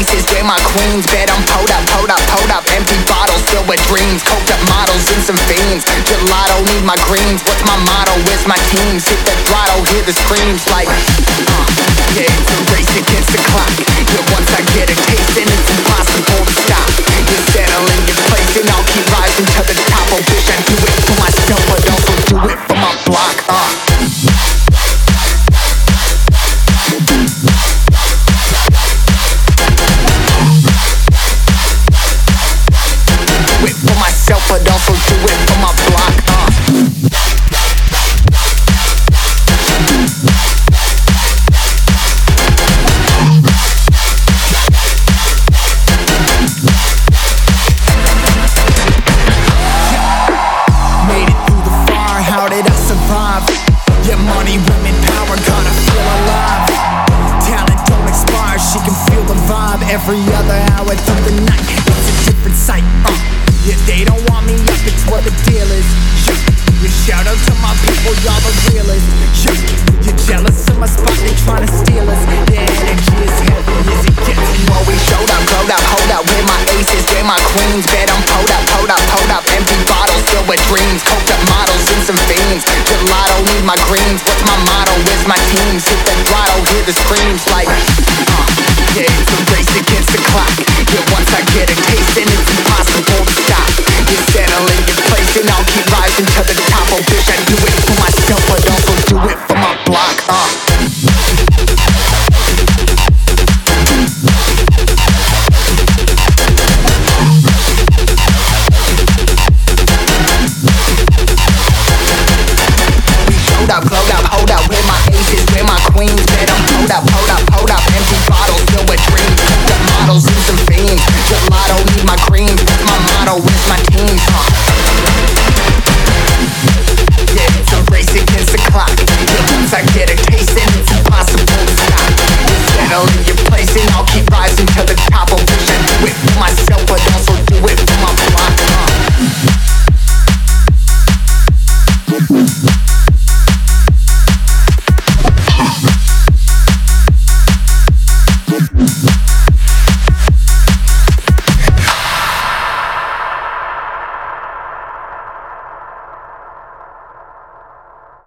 aces, where my queens. Bet I'm pulled up, pulled up, pulled up. Empty bottles filled with dreams. Coked up models and some fiends. Gelato, need my greens. What's my motto? Where's my teams? Hit the throttle, hear the screams like yeah, it's a race against the clock. Yeah, once I get a taste, then it's impossible to stop. You settle in your place and I'll keep rising to the top. Oh bitch, I do it for myself, but also do it for my block. Do it for myself, but also do it for my block. Yeah, money, women, power, gonna feel alive. Talent don't expire, she can feel the vibe. Every other hour through the night, it's a different sight. Yeah, they don't want me up, it's what the deal is. Yeah, shout out to my people, y'all the realest. Yeah, you're jealous of my spot, they tryna steal us. Yeah, energy is heavy as it gets. Well, we showed up, glowed up, hold up. Where my aces, where my queens. Bet I'm pulled up, pulled up, pulled up. Empty bottles filled with dreams. Coked up models and some fiends. Gelato, need my greens. What's my motto? Where's my teams? Hit the throttle, hear the screams like yeah, it's a race against the clock. Yeah, once I get a taste, then it's